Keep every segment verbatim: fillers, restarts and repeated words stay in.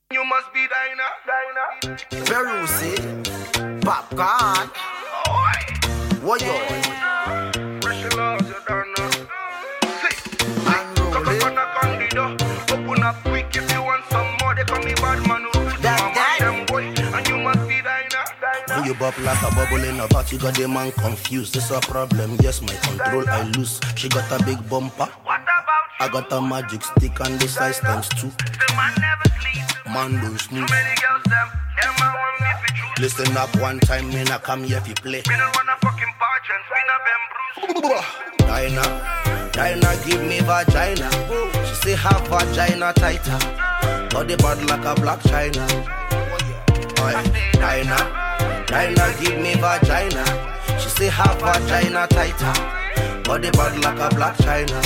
You must be Dinah, Dinah. Verusi, Popcorn. What you? Pressure laws, you don't know. Unruly. Open up quick if you want some more. They call me bad man. That, that. Them boy, and you must be Dinah, Dinah. When you bop like a bubble in a bat, you got the man confused. This a problem, yes, my control I lose. She got a big bumper. What about I got a magic stick and the size times two. the man never sleep? Man don't Too snooze. many girls, them. Them man want me for truth. Listen up one time, me not come here if you play. Me don't wanna fucking pageants. Me not them bruise. Dinah, Dinah give me vagina. She say her vagina tighter. Body bad like a black china. Aye. Dinah, Dinah give me vagina. She say her vagina tighter. Body bad like a black china.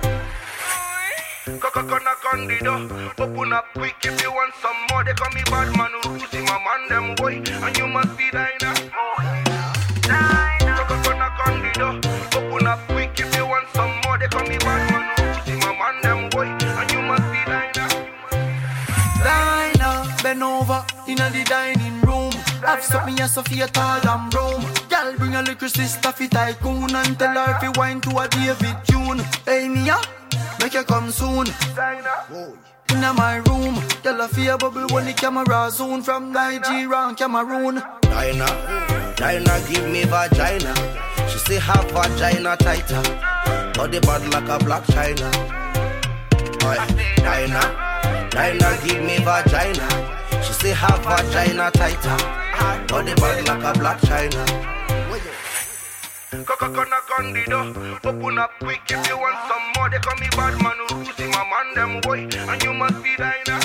Coca-Cola Candido, open up quick if you want some more. They call me bad man, Urusi, my man, them boy, and you must be Dinah. Coca-Cola Candido, open up quick if you want some more. They call me bad man, Urusi, my man, them boy, and you must be Dinah. Dinah, bend over in the dining room. Have something as Sophia tall and broom. Girl, bring a little sister fi tycoon and tell her if you wine to a David June. Hey Mia, make you come soon. In my room, tell her fi a bubble when the camera zoom from Nigeria and Cameroon. Dinah, Dinah give me vagina. She say her vagina tighter. Body bad like a black china. Aye. Dinah, Dinah give me vagina. She say her vagina tighter. Body bad like a black china. Coca-Cola Candido, open up quick if you want some more. They call me bad man, Urusi, my man, them boy, and you must be Dinah.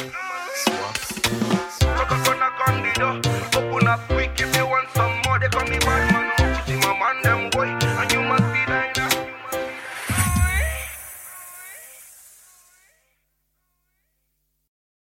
Coca-Cola Candido, open up quick if you want some more. They call me bad man.